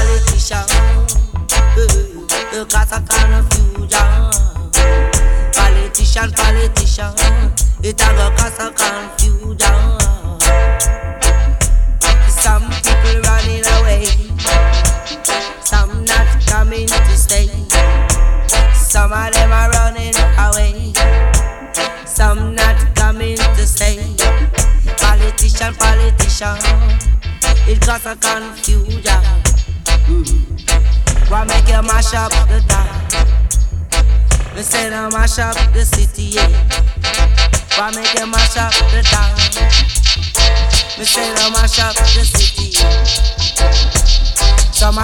politician. The cause of confusion. Politician, politician. It a go cause of confusion. Some people running away. Some not coming to stay. Some of them are running away. Some not coming to stay. Politician, politician. It cause a confusion. Why make you mash up the town? We say now mash up the city, yeah. Why make you mash up the town? We say now mash up the city, yeah.